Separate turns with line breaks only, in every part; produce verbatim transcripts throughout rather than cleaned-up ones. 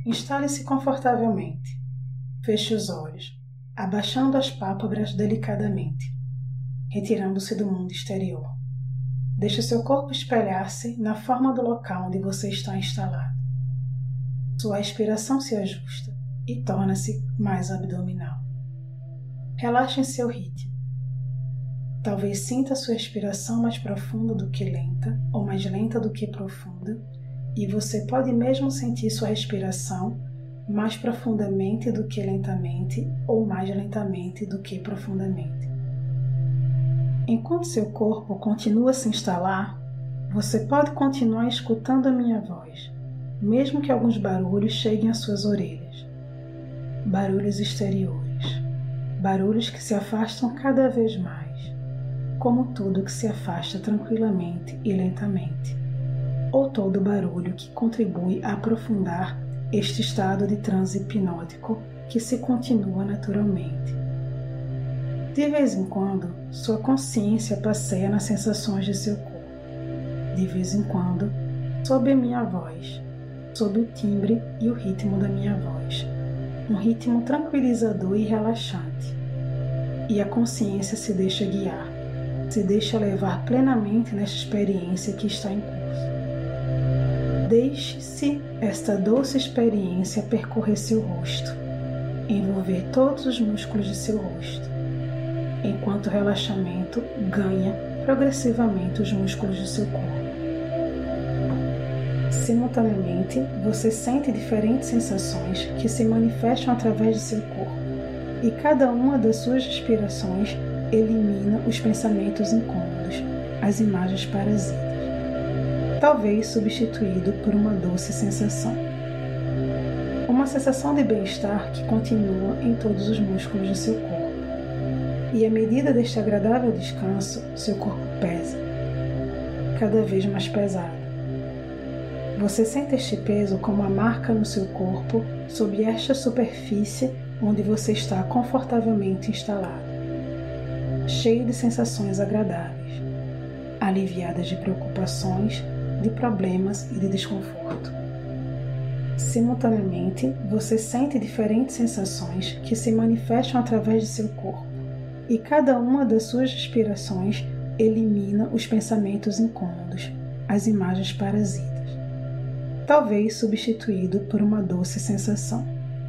Instale-se confortavelmente. Feche os olhos, abaixando as pálpebras delicadamente, retirando-se do mundo exterior. Deixe seu corpo espelhar-se na forma do local onde você está instalado. Sua respiração se ajusta e torna-se mais abdominal. Relaxe em seu ritmo. Talvez sinta sua respiração mais profunda do que lenta, ou mais lenta do que profunda, e você pode mesmo sentir sua respiração mais profundamente do que lentamente, ou mais lentamente do que profundamente. Enquanto seu corpo continua a se instalar, você pode continuar escutando a minha voz, mesmo que alguns barulhos cheguem às suas orelhas. Barulhos exteriores, barulhos que se afastam cada vez mais, como tudo que se afasta tranquilamente e lentamente, ou todo barulho que contribui a aprofundar este estado de transe hipnótico que se continua naturalmente. De vez em quando, sua consciência passeia nas sensações de seu corpo. De vez em quando, sob a minha voz, sob o timbre e o ritmo da minha voz, um ritmo tranquilizador e relaxante. E a consciência se deixa guiar, se deixa levar plenamente nesta experiência que está em curso. Deixe-se esta doce experiência percorrer seu rosto, envolver todos os músculos de seu rosto, enquanto o relaxamento ganha progressivamente os músculos do seu corpo. Simultaneamente, você sente diferentes sensações que se manifestam através de seu corpo, e cada uma das suas respirações elimina os pensamentos incômodos, as imagens parasitas, talvez substituído por uma doce sensação. Uma sensação de bem-estar que continua em todos os músculos do seu corpo. E à medida deste agradável descanso, seu corpo pesa, cada vez mais pesado. Você sente este peso como uma marca no seu corpo sob esta superfície onde você está confortavelmente instalado, cheio de sensações agradáveis, aliviadas de preocupações, de problemas e de desconforto. Simultaneamente, você sente diferentes sensações que se manifestam através de seu corpo, e cada uma das suas respirações elimina os pensamentos incômodos, as imagens parasitas, talvez substituído por uma doce sensação.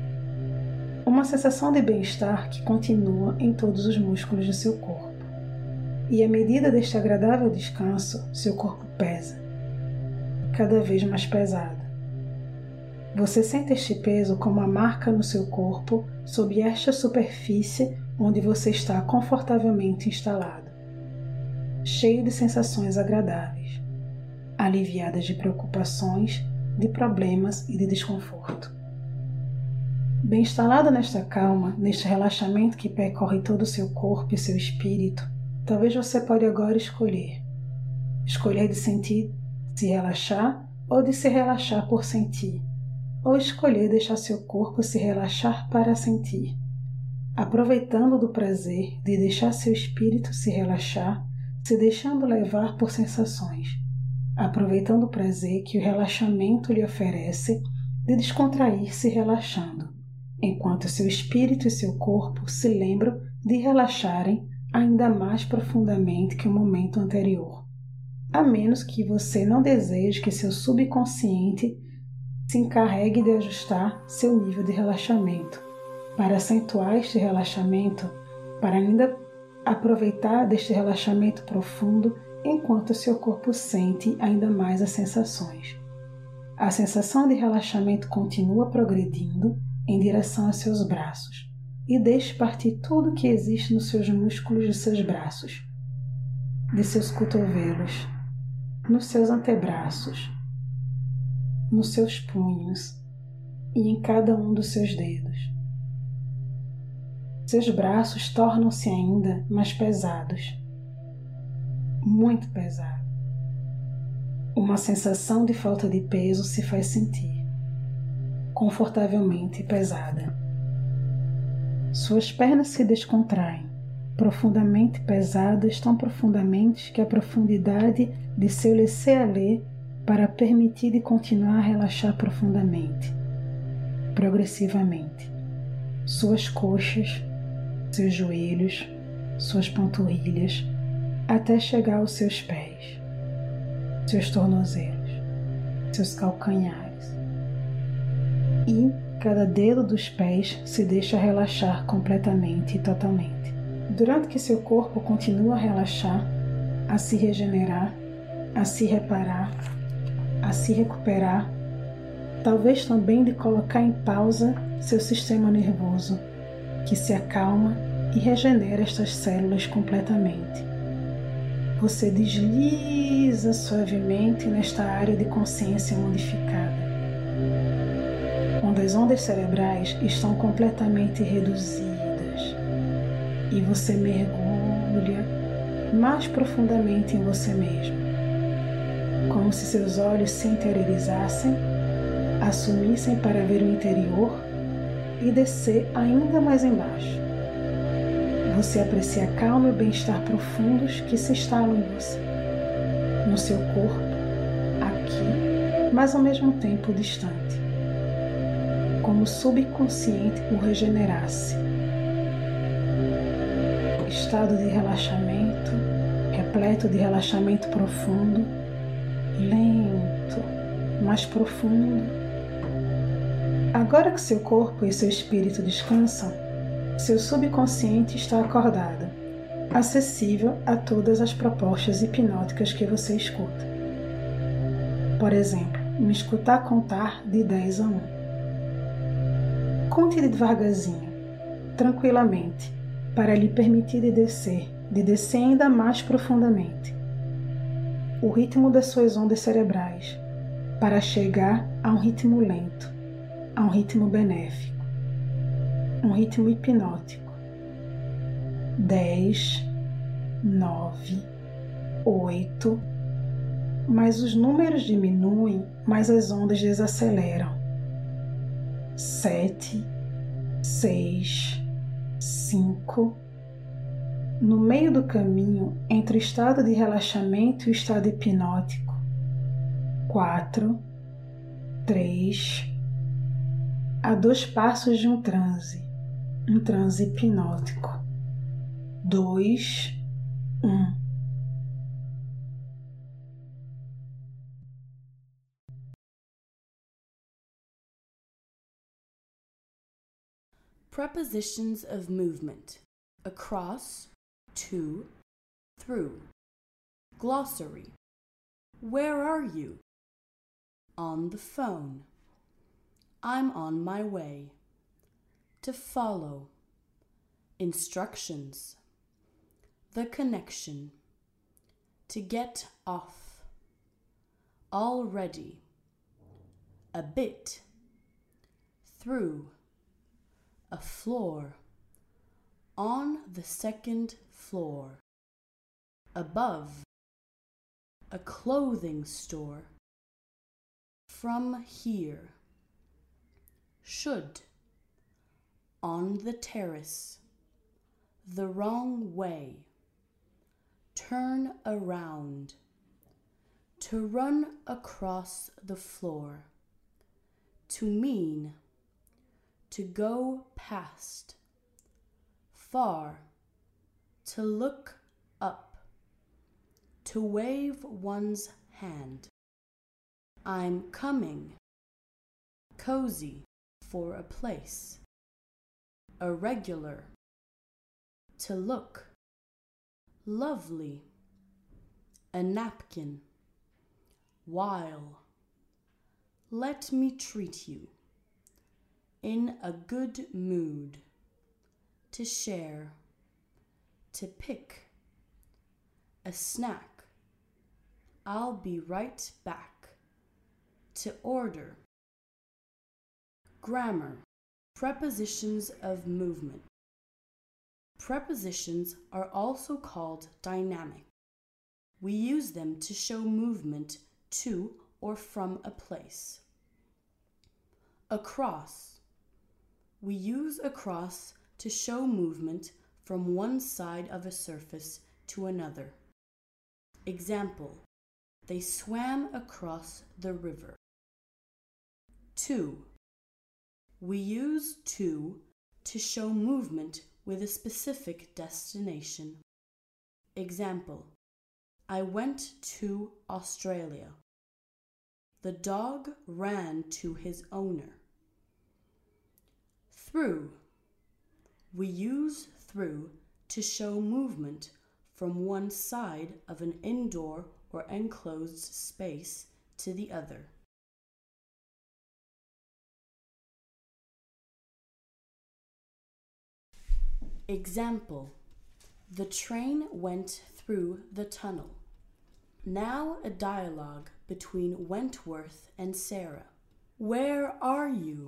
Uma sensação de bem-estar que continua em todos os músculos do seu corpo. E à medida deste agradável descanso, seu corpo pesa, cada vez mais pesado. Você sente este peso como uma marca no seu corpo sob esta superfície onde você está confortavelmente instalado, cheio de sensações agradáveis, aliviadas de preocupações, de problemas e de desconforto. Bem instalado nesta calma, neste relaxamento que percorre todo o seu corpo e seu espírito, talvez você pode agora escolher. Escolher de sentir, se relaxar, ou de se relaxar por sentir, ou escolher deixar seu corpo se relaxar para sentir, aproveitando do prazer de deixar seu espírito se relaxar, se deixando levar por sensações, aproveitando o prazer que o relaxamento lhe oferece de descontrair-se relaxando, enquanto seu espírito e seu corpo se lembram de relaxarem ainda mais profundamente que o momento anterior, a menos que você não deseje que seu subconsciente se encarregue de ajustar seu nível de relaxamento, para acentuar este relaxamento, para ainda aproveitar deste relaxamento profundo enquanto seu corpo sente ainda mais as sensações. A sensação de relaxamento continua progredindo em direção aos seus braços e deixe partir tudo que existe nos seus músculos de seus braços, de seus cotovelos, nos seus antebraços, nos seus punhos e em cada um dos seus dedos. Seus braços tornam-se ainda mais pesados, muito pesados. Uma sensação de falta de peso se faz sentir, confortavelmente pesada. Suas pernas se descontraem, profundamente pesadas, tão profundamente que a profundidade de seu laisser-aller para permitir de continuar a relaxar profundamente. progressivamente suas coxas, seus joelhos, suas panturrilhas, até chegar aos seus pés, seus tornozelos, seus calcanhares. E cada dedo dos pés se deixa relaxar completamente e totalmente. Durante que seu corpo continua a relaxar, a se regenerar, a se reparar, a se recuperar, talvez também de colocar em pausa seu sistema nervoso, que se acalma e regenera estas células completamente. Você desliza suavemente nesta área de consciência modificada, onde as ondas cerebrais estão completamente reduzidas e você mergulha mais profundamente em você mesmo, como se seus olhos se interiorizassem, assumissem para ver o interior e descer ainda mais embaixo. Você aprecia a calma e o bem-estar profundos que se instalam em você, no seu corpo, aqui, mas ao mesmo tempo distante, como o subconsciente o regenerasse. Estado de relaxamento, repleto de relaxamento profundo, lento, mais profundo. Agora que seu corpo e seu espírito descansam, seu subconsciente está acordado, acessível a todas as propostas hipnóticas que você escuta. Por exemplo, me escutar contar de dez a um. Conte devagarzinho, tranquilamente, para lhe permitir de descer, de descer ainda mais profundamente. O ritmo das suas ondas cerebrais, para chegar a um ritmo lento, a um ritmo benéfico, um ritmo hipnótico. Dez, nove, oito, mas os números diminuem, mas as ondas desaceleram. Sete, seis, cinco. No meio do caminho entre o estado de relaxamento e o estado hipnótico. Quatro, três. A dois passos de um transe, um transe hipnótico. Dois, um.
Prepositions of movement: across, to, through. Glossary: where are you? On the phone. I'm on my way. To follow. Instructions. The connection. To get off. Already. A bit. Through. A floor. On the second floor. Above. A clothing store. From here. Should. On the terrace. The wrong way. Turn around. To run across the floor. To mean. To go past. Far. To look up. To wave one's hand. I'm coming. Cozy. For a place. Irregular. To look. Lovely. A napkin. While. Let me treat you. In a good mood. To share. To pick. A snack. I'll be right back. To order. Grammar. Prepositions of movement. Prepositions are also called dynamic. We use them to show movement to or from a place. Across. We use across to show movement from one side of a surface to another. Example: they swam across the river. To. We use to to show movement with a specific destination. Example: I went to Australia. The dog ran to his owner. Through. We use through to show movement from one side of an indoor or enclosed space to the other. Example: the train went through the tunnel. Now a dialogue between Wentworth and Sarah. Where are you?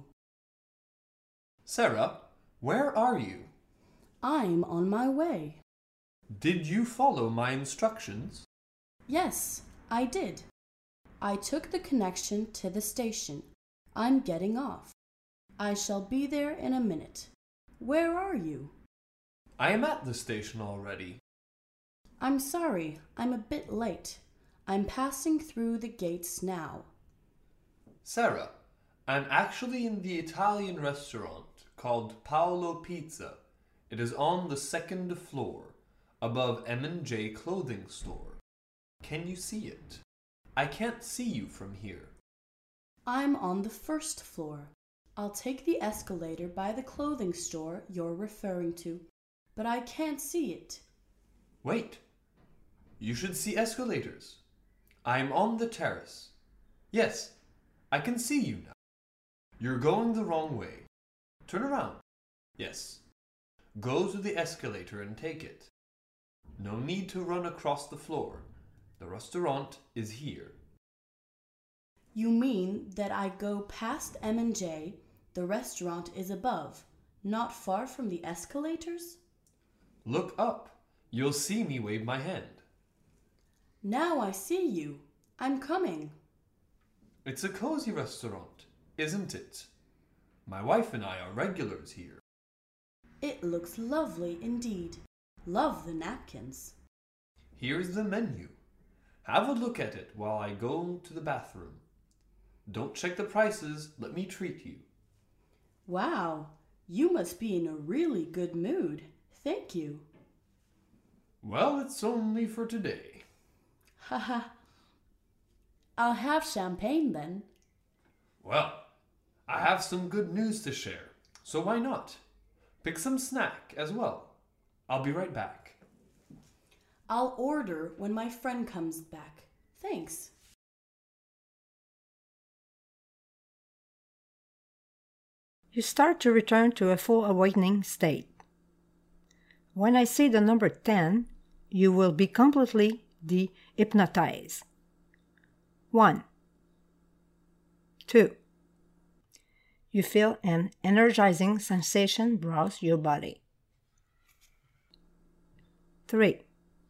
Sarah, where are you?
I'm on my way.
Did you follow my instructions?
Yes, I did. I took the connection to the station. I'm getting off. I shall be there in a minute. Where are you?
I am at the station already.
I'm sorry, I'm a bit late. I'm passing through the gates now.
Sarah, I'm actually in the Italian restaurant called Paolo Pizza. It is on the second floor, above M and J Clothing Store. Can you see it? I can't see you from here.
I'm on the first floor. I'll take the escalator by the clothing store you're referring to, but I can't see it.
Wait. You should see escalators. I'm on the terrace. Yes, I can see you now. You're going the wrong way. Turn around. Yes. Go to the escalator and take it. No need to run across the floor. The restaurant is here.
You mean that I go past M and J, the restaurant is above, not far from the escalators?
Look up. You'll see me wave my hand.
Now I see you. I'm coming.
It's a cozy restaurant, isn't it? My wife and I are regulars here.
It looks lovely indeed. Love the napkins.
Here's the menu. Have a look at it while I go to the bathroom. Don't check the prices. Let me treat you.
Wow, you must be in a really good mood. Thank you.
Well, it's only for today.
Haha. I'll have champagne then.
Well, I have some good news to share, so why not? Pick some snack as well. I'll be right back.
I'll order when my friend comes back. Thanks.
You start to return to a full awakening state. When I say the number ten, you will be completely de-hypnotized. One. Two. You feel an energizing sensation browse your body. Three.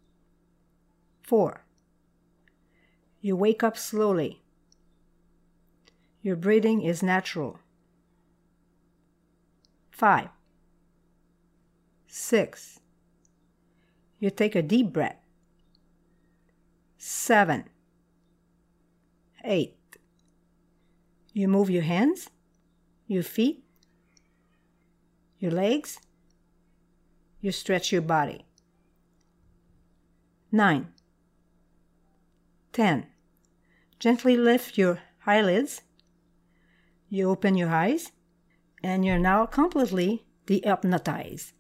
Four. You wake up slowly. Your breathing is natural. Five. Six. You take a deep breath. Seven. Eight. You move your hands, your feet, your legs. You stretch your body. Nine. Ten. Gently lift your eyelids. You open your eyes, and you're now completely de-hypnotized.